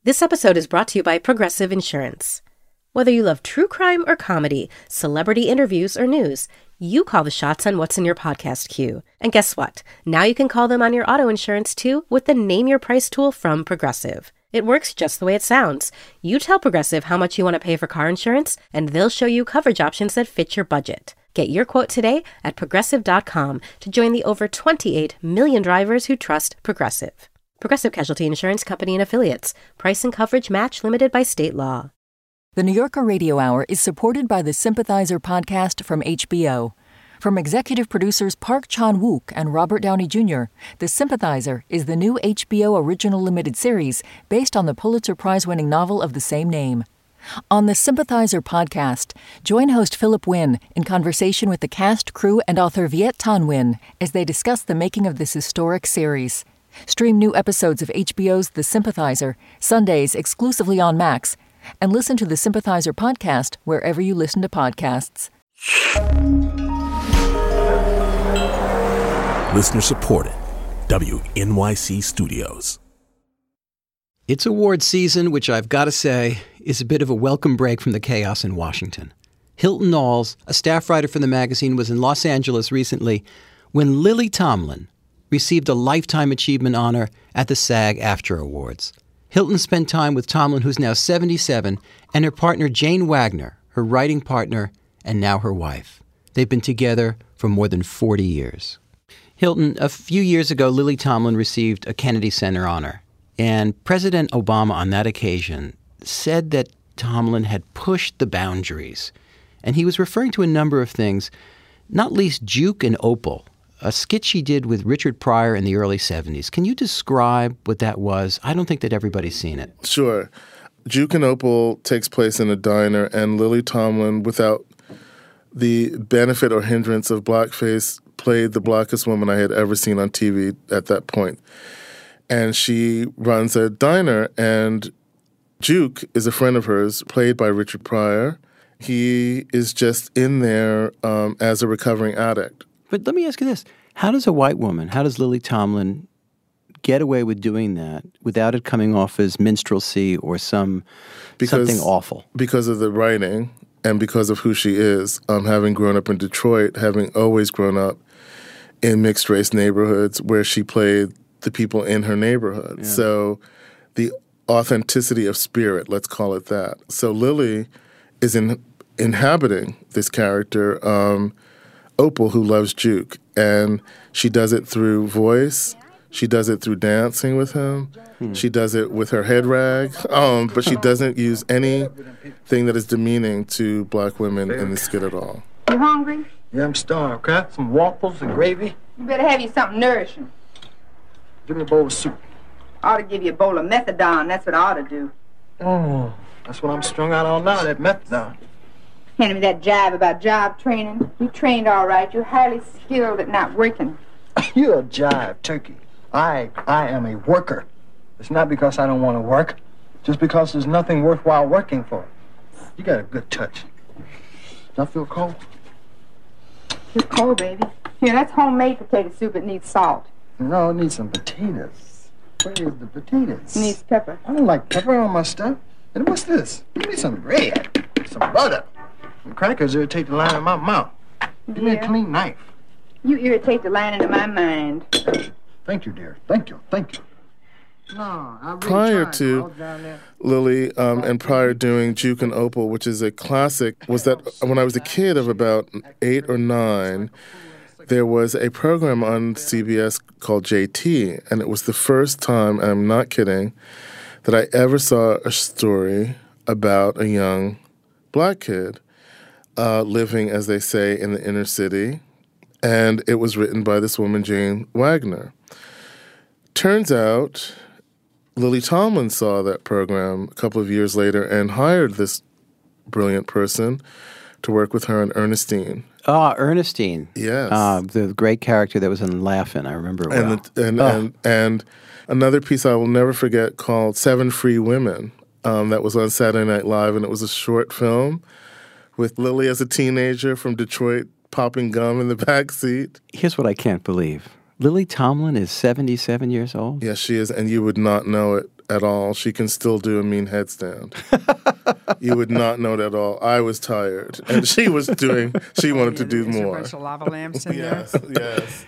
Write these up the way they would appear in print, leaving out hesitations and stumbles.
This episode is brought to you by Progressive Insurance. Whether you love true crime or comedy, celebrity interviews or news, you call the shots on what's in your podcast queue. And guess what? Now you can call them on your auto insurance too with the Name Your Price tool from Progressive. It works just the way it sounds. You tell Progressive how much you want to pay for car insurance, and they'll show you coverage options that fit your budget. Get your quote today at Progressive.com to join the over 28 million drivers who trust Progressive. Progressive Casualty Insurance Company and Affiliates. Price and coverage match limited by state law. The New Yorker Radio Hour is supported by the Sympathizer podcast from HBO. From executive producers Park Chan-wook and Robert Downey Jr., The Sympathizer is the new HBO original limited series based on the Pulitzer Prize-winning novel of the same name. On the Sympathizer podcast, join host Philip Wynn in conversation with the cast, crew, and author Viet Thanh Nguyen as they discuss the making of this historic series. Stream new episodes of HBO's The Sympathizer, Sundays exclusively on Max, and listen to the Sympathizer podcast wherever you listen to podcasts. Listener supported. WNYC Studios. It's award season, which I've got to say is a bit of a welcome break from the chaos in Washington. Hilton Knowles, a staff writer for the magazine, was in Los Angeles recently when Lily Tomlin received a Lifetime Achievement honor at the SAG-AFTRA Awards. Hilton spent time with Tomlin, who's now 77, and her partner Jane Wagner, her writing partner and now her wife. They've been together for more than 40 years. Hilton, a few years ago, Lily Tomlin received a Kennedy Center honor, and President Obama on that occasion said that Tomlin had pushed the boundaries, and he was referring to a number of things, not least Juke and Opal, a skit she did with Richard Pryor in the early 70s. Can you describe what that was? I don't think that everybody's seen it. Sure. Juke and Opal takes place in a diner, and Lily Tomlin, without the benefit or hindrance of blackface, played the blackest woman I had ever seen on TV at that point. And she runs a diner, and Juke is a friend of hers, played by Richard Pryor. He is just in there as a recovering addict. But let me ask you this. How does a white woman, how does Lily Tomlin get away with doing that without it coming off as minstrelsy or something awful? Because of the writing and because of who she is, having grown up in Detroit, having always grown up in mixed-race neighborhoods where she played the people in her neighborhood. Yeah. So the authenticity of spirit, let's call it that. So Lily is inhabiting this character, Opal, who loves Juke, and she does it through voice. She does it through dancing with him. She does it with her head rag, but she doesn't use anything that is demeaning to black women in the skit at all. You hungry? Yeah, I'm starved. Can I have some waffles and gravy? You better have you something nourishing. Give me a bowl of soup. I ought to give you a bowl of methadone. That's what I ought to do. Oh, that's what I'm strung out on now, that methadone. Handing me that jive about job training. You trained all right. You're highly skilled at not working. You're a jive turkey. I am a worker. It's not because I don't want to work. Just because there's nothing worthwhile working for. You got a good touch. Do I feel cold? You're cold, baby. Here, that's homemade potato soup. It needs salt. No, it needs some potatoes. Where is the potatoes? It needs pepper. I don't like pepper on my stuff. And what's this? Give me some bread, some butter. The crackers irritate the line of my mouth. Give me a clean knife. You irritate the lining of my mind. Thank you, dear. Thank you. Thank you. No, I really Prior tried. to Lily and prior doing Juke and Opal, which is a classic, was that when I was a kid of about 8 or 9, there was a program on CBS called JT, and it was the first time, and I'm not kidding, that I ever saw a story about a young black kid living, as they say, in the inner city, and it was written by this woman, Jane Wagner. Turns out Lily Tomlin saw that program a couple of years later and hired this brilliant person to work with her and Ernestine. Ernestine. Yes. The great character that was in Laugh-In. I remember it well. And another piece I will never forget called Seven Free Women that was on Saturday Night Live, and it was a short film with Lily as a teenager from Detroit popping gum in the back seat. Here's what I can't believe. Lily Tomlin is 77 years old? Yes, she is, and you would not know it at all. She can still do a mean headstand. You would not know that at all. I was tired, and she wanted to do Is there more. a bunch of lava lamps in there? Yes.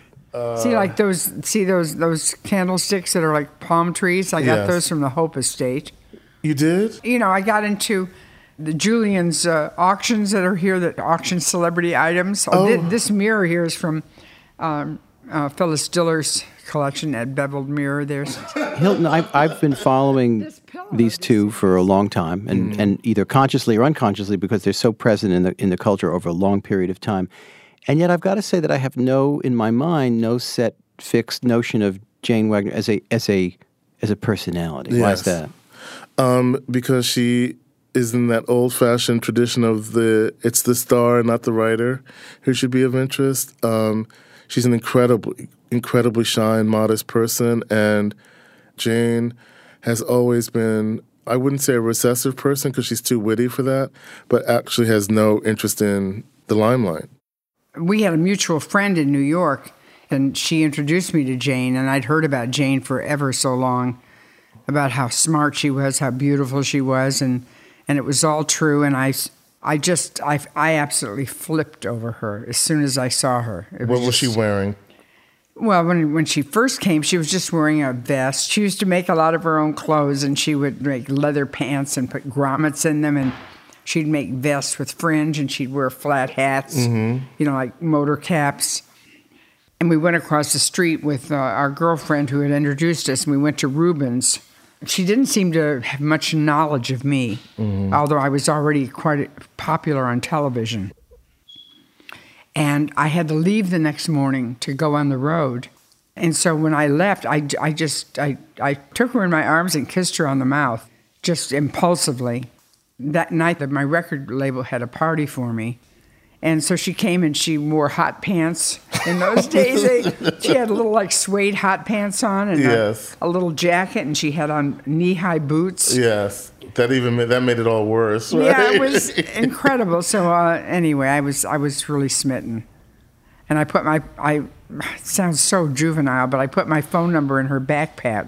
See those candlesticks that are like palm trees? I got those from the Hope Estate. You did? You know, I got into the Julian's auctions that are here that auction celebrity items. This mirror here is from Phyllis Diller's collection at Beveled Mirror. There's Hilton, I've been following these two for a long time, and either consciously or unconsciously, because they're so present in the culture over a long period of time. And yet I've got to say that I have in my mind, no set fixed notion of Jane Wagner as a personality. Yes. Why is that? Because she is in that old-fashioned tradition of it's the star, not the writer, who should be of interest. She's an incredibly shy and modest person, and Jane has always been, I wouldn't say a recessive person because she's too witty for that, but actually has no interest in the limelight. We had a mutual friend in New York, and she introduced me to Jane, and I'd heard about Jane for ever so long, about how smart she was, how beautiful she was, and it was all true, and I absolutely flipped over her as soon as I saw her. What was she wearing? Well, when she first came, she was just wearing a vest. She used to make a lot of her own clothes, and she would make leather pants and put grommets in them, and she'd make vests with fringe, and she'd wear flat hats, like motor caps. And we went across the street with our girlfriend who had introduced us, and we went to Rubens. She didn't seem to have much knowledge of me, although I was already quite popular on television. And I had to leave the next morning to go on the road. And so when I left, I took her in my arms and kissed her on the mouth, just impulsively. That night, my record label had a party for me. And so she came and she wore hot pants. In those days, she had little like suede hot pants on and a little jacket, and she had on knee-high boots. Yes, that made it all worse. Right? Yeah, it was incredible. So anyway, I was really smitten, and I put it sounds so juvenile, but I put my phone number in her backpack.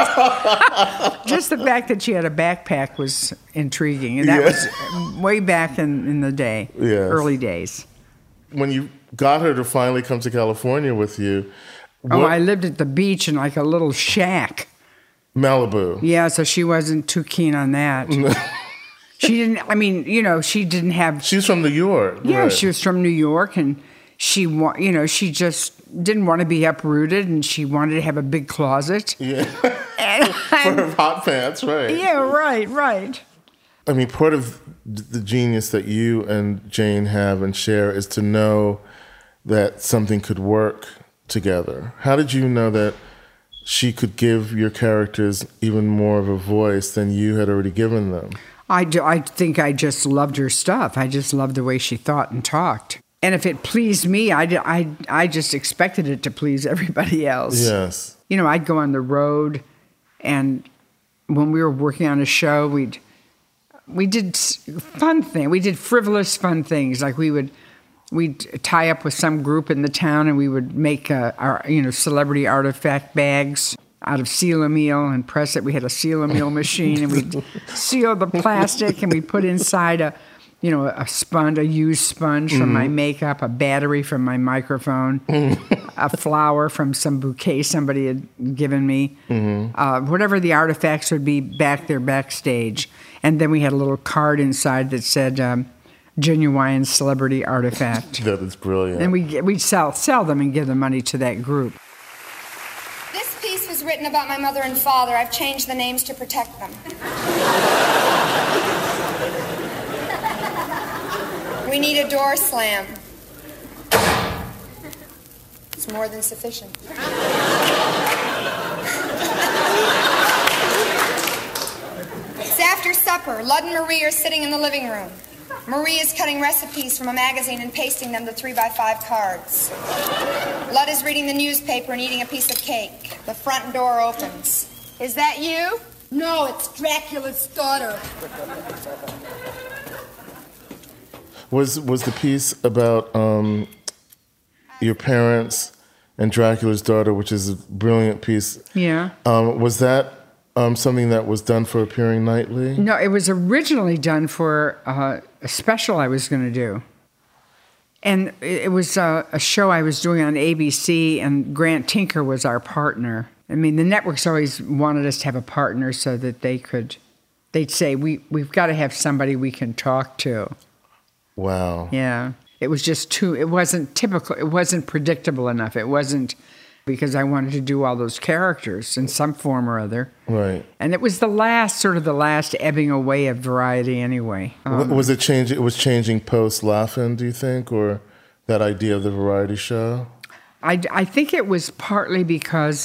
Just the fact that she had a backpack was intriguing, and that was way back in the day, early days. When you got her to finally come to California with you, I lived at the beach in like a little shack. Malibu. Yeah, so she wasn't too keen on that. She didn't, she didn't have... She's from New York. Yeah, right. She was from New York, and she just didn't want to be uprooted, and she wanted to have a big closet. Yeah. For her hot pants, right. Yeah, right. I mean, part of the genius that you and Jane have and share is to know that something could work together. How did you know that she could give your characters even more of a voice than you had already given them? I think I just loved her stuff. I just loved the way she thought and talked. And if it pleased me, I just expected it to please everybody else. Yes. I'd go on the road, and when we were working on a show, we did fun things. We did frivolous fun things. Like we'd tie up with some group in the town, and we would make our celebrity artifact bags out of seal meal and press it. We had a seal meal machine, and we'd seal the plastic, and we put inside a used sponge from my makeup, a battery from my microphone, a flower from some bouquet somebody had given me, whatever the artifacts would be back there backstage. And then we had a little card inside that said, genuine celebrity artifact. That is brilliant. And we'd sell them and give the money to that group. This piece was written about my mother and father. I've changed the names to protect them. We need a door slam. It's more than sufficient. It's after supper. Lud and Marie are sitting in the living room. Marie is cutting recipes from a magazine and pasting them to 3x5 cards. Lud is reading the newspaper and eating a piece of cake. The front door opens. Is that you? No, it's Dracula's daughter. Was the piece about your parents and Dracula's daughter, which is a brilliant piece? Yeah. Was that something that was done for Appearing Nightly? No, it was originally done for a special I was going to do. And it was a show I was doing on ABC, and Grant Tinker was our partner. I mean, the networks always wanted us to have a partner so that they'd say, we've got to have somebody we can talk to. Wow. Yeah. It was just it wasn't typical, it wasn't predictable enough. It wasn't because I wanted to do all those characters in some form or other. Right. And it was the last ebbing away of variety anyway. Was it changing? It was changing post Laugh-In, do you think, or that idea of the variety show? I think it was partly because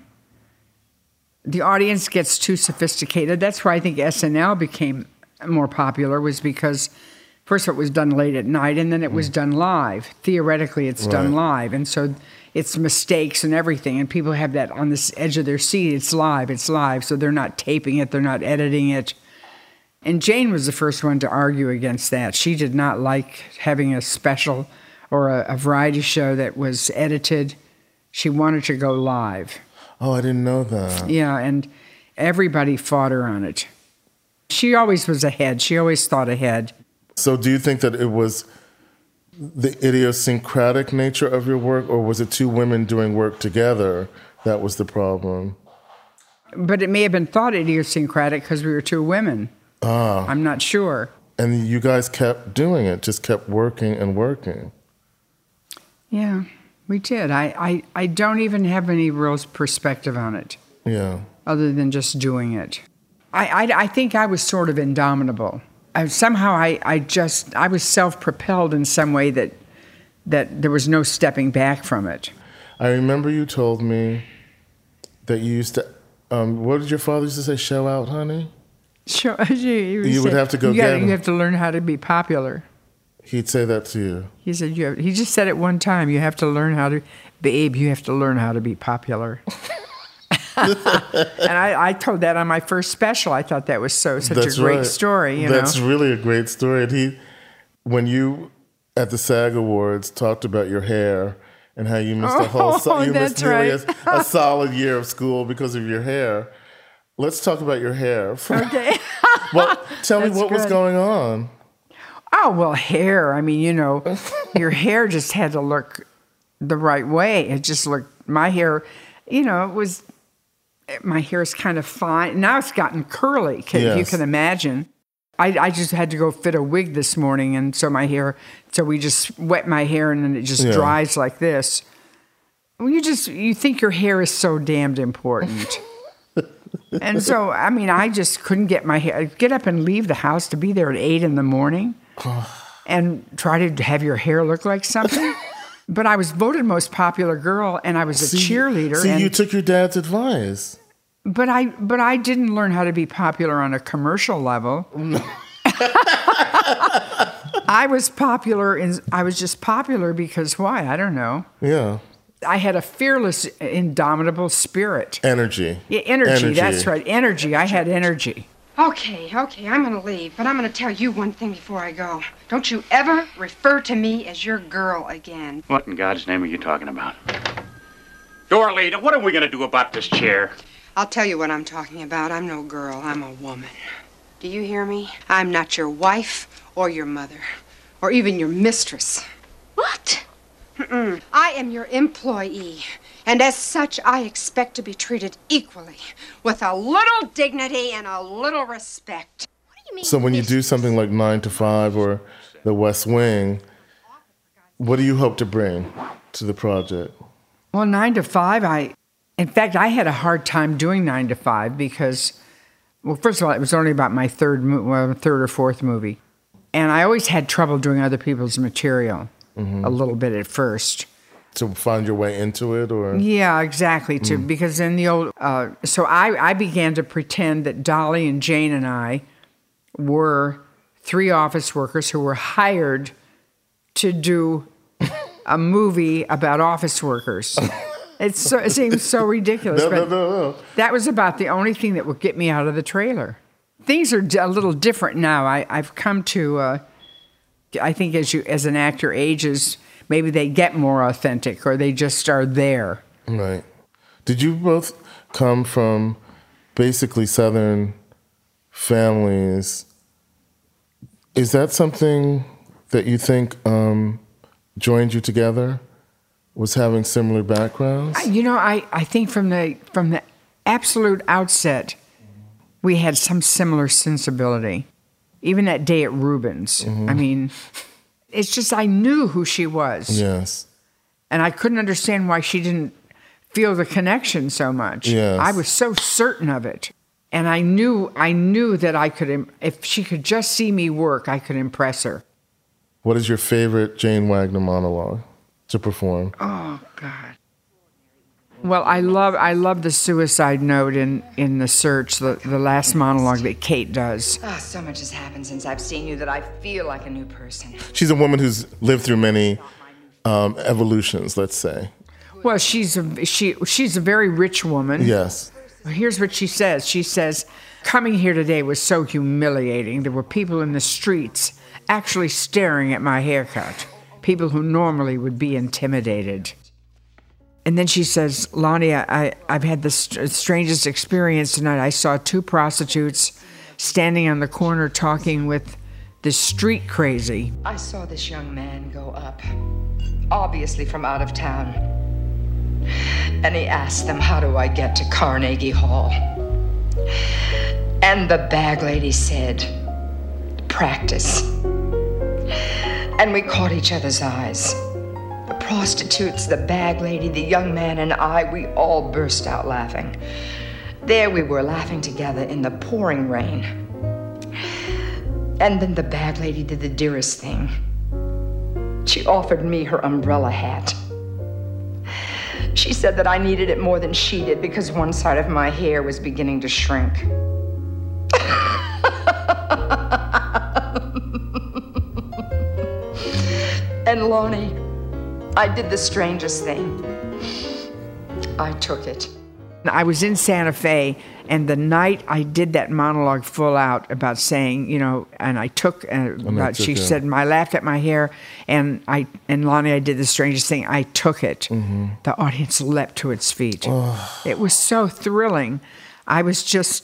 the audience gets too sophisticated. That's why I think SNL became more popular, was because first it was done late at night, and then it was done live. Theoretically, it's done live, and so it's mistakes and everything, and people have that on the edge of their seat. It's live, so they're not taping it, they're not editing it. And Jane was the first one to argue against that. She did not like having a special or a variety show that was edited. She wanted to go live. Oh, I didn't know that. Yeah, and everybody fought her on it. She always was ahead. She always thought ahead. So do you think that it was the idiosyncratic nature of your work, or was it two women doing work together that was the problem? But it may have been thought idiosyncratic because we were two women. I'm not sure. And you guys kept doing it, just kept working and working. Yeah, we did. I don't even have any real perspective on it. Yeah. Other than just doing it. I think I was sort of indomitable. I was self-propelled in some way that there was no stepping back from it. I remember you told me that you used to, what did your father used to say, show out, honey? Sure. You would have to go get him. You have to learn how to be popular. He'd say that to you. He said, he just said it one time, you have to learn how to be popular. And I told that on my first special. I thought that was such a great story. That's really a great story. And when you at the SAG Awards talked about your hair and how you missed missed nearly a solid year of school because of your hair. Let's talk about your hair. Okay. Well, tell me what was going on. Oh, well, hair. I mean, your hair just had to look the right way. It just looked, my hair, my hair is kind of fine. Now it's gotten curly, if you can imagine. I just had to go fit a wig this morning, and so we just wet my hair, and then it just dries like this. You think your hair is so damned important. And so, I mean, I just couldn't get my hair, get up and leave the house to be there at 8 in the morning and try to have your hair look like something. But I was voted most popular girl, and I was a cheerleader. You took your dad's advice. But I didn't learn how to be popular on a commercial level. I was just popular because why? I don't know. Yeah. I had a fearless, indomitable spirit. Energy. Yeah, energy, that's right. Energy. I had energy. Okay, I'm gonna leave, but I'm gonna tell you one thing before I go. Don't you ever refer to me as your girl again. What in God's name are you talking about? Dorley, what are we gonna do about this chair? I'll tell you what I'm talking about. I'm no girl, I'm a woman. Do you hear me? I'm not your wife or your mother or even your mistress. What? I am your employee, and as such, I expect to be treated equally, with a little dignity and a little respect. What do you mean? So when you do something like 9 to 5 or The West Wing, what do you hope to bring to the project? Well, 9 to 5, in fact, I had a hard time doing 9 to 5 because, well, first of all, it was only about my third or fourth movie. And I always had trouble doing other people's material. A little bit at first. To find your way into it, or? Yeah, exactly. Because in the old, so I began to pretend that Dolly and Jane and I were 3 office workers who were hired to do a movie about office workers. It seems so ridiculous. No. That was about the only thing that would get me out of the trailer. Things are a little different now. I've come to... I think as an actor ages, maybe they get more authentic or they just are there. Right. Did you both come from basically Southern families. Is that something that you think joined you together? Was having similar backgrounds? I think from the absolute outset, we had some similar sensibility. Even that day at Rubens. Mm-hmm. I mean, it's just I knew who she was. Yes. And I couldn't understand why she didn't feel the connection so much. Yes. I was so certain of it. And I knew that I could, if she could just see me work, I could impress her. What is your favorite Jane Wagner monologue to perform? Oh, God. Well, I love the suicide note in The Search, the last monologue that Kate does. Oh, so much has happened since I've seen you that I feel like a new person. She's a woman who's lived through many evolutions, let's say. Well, she's a very rich woman. Yes. Here's what she says. She says, coming here today was so humiliating. There were people in the streets actually staring at my haircut, people who normally would be intimidated. And then she says, Lonnie, I've had the strangest experience tonight. I saw 2 prostitutes standing on the corner talking with the street crazy. I saw this young man go up, obviously from out of town. And he asked them, how do I get to Carnegie Hall? And the bag lady said, practice. And we caught each other's eyes. The prostitutes, the bag lady, the young man, and I, we all burst out laughing. There we were laughing together in the pouring rain. And then the bag lady did the dearest thing. She offered me her umbrella hat. She said that I needed it more than she did because one side of my hair was beginning to shrink. And Lonnie, I did the strangest thing. I took it. I was in Santa Fe, and the night I did that monologue full out about saying, and I took, she said, I laughed at my hair, and Lonnie, I did the strangest thing. I took it. Mm-hmm. The audience leapt to its feet. Oh. It was so thrilling. I was just,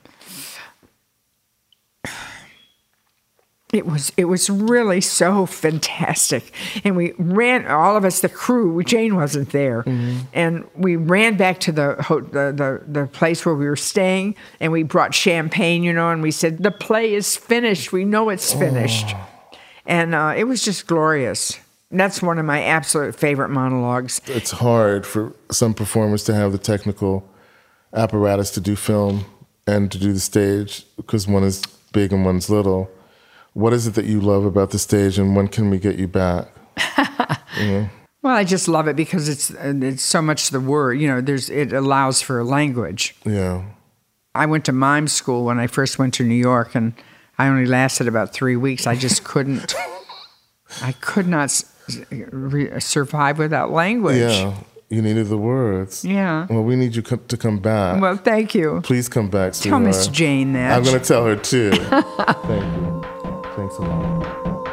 It was really so fantastic. And we ran, all of us, the crew, Jane wasn't there. Mm-hmm. And we ran back to the place where we were staying, and we brought champagne, and we said, the play is finished. We know it's finished. Oh. And it was just glorious. And that's one of my absolute favorite monologues. It's hard for some performers to have the technical apparatus to do film and to do the stage because one is big and one's little. What is it that you love about the stage, and when can we get you back? Well, I just love it because it's so much the word. It allows for language. Yeah. I went to mime school when I first went to New York, and I only lasted about 3 weeks. I just couldn't. I could not survive without language. Yeah. You needed the words. Yeah. Well, we need you to come back. Well, thank you. Please come back, sweetheart. Tell Miss Jane that. I'm going to tell her, too. Thank you. Thanks a lot.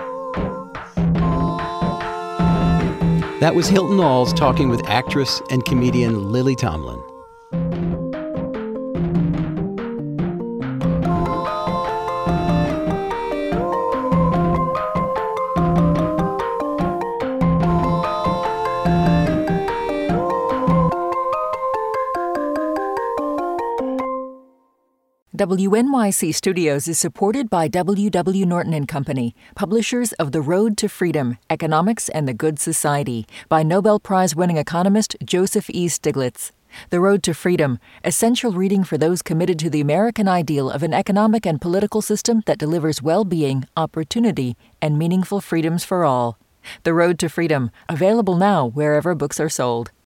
That was Hilton Als talking with actress and comedian Lily Tomlin. WNYC Studios is supported by W.W. Norton & Company, publishers of The Road to Freedom, Economics and the Good Society, by Nobel Prize-winning economist Joseph E. Stiglitz. The Road to Freedom, essential reading for those committed to the American ideal of an economic and political system that delivers well-being, opportunity, and meaningful freedoms for all. The Road to Freedom, available now wherever books are sold.